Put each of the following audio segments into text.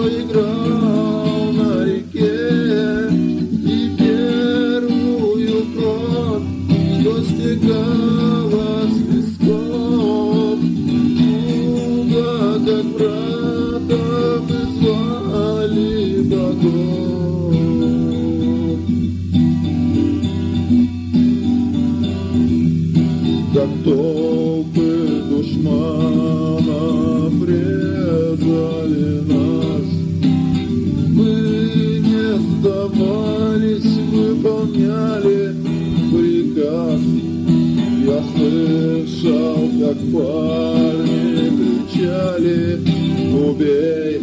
играл на реке, и первую кровь, что стекала с песков. Туго, как братом, мы звали богов. Как толпы душманов резали нас, мы не сдавались, выполняли приказ. Я слышал, как парни кричали: убей!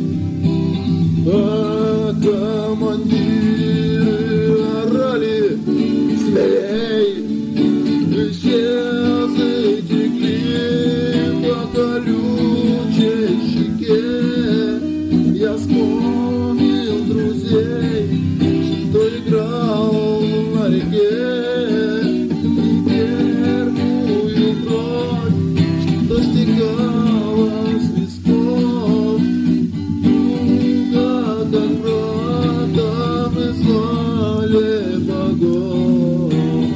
А командиры орали: смелей! И все затекли по колючей щеке. Я вспомнил друзей, что играл на реке, и первую кровь, что стекала с песков. Туго, как брата, мы звали богов.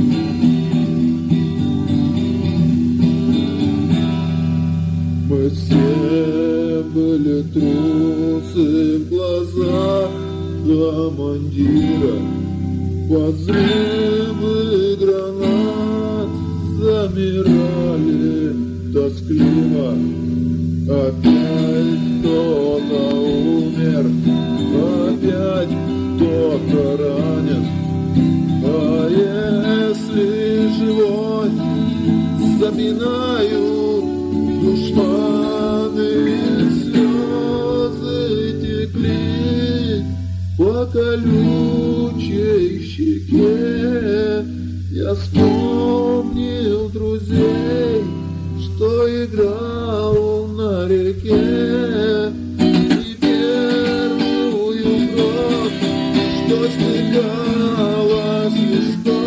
Мы все были трусы в глазах командира. Под взрывы гранат замирали тоскливо. Опять кто-то умер, опять кто-то ранен. А если живой, запинаю душманы, слезы текли по колючей щеке. Я вспомнил друзей, что играл на реке, и первую кровь, что стекала с висков.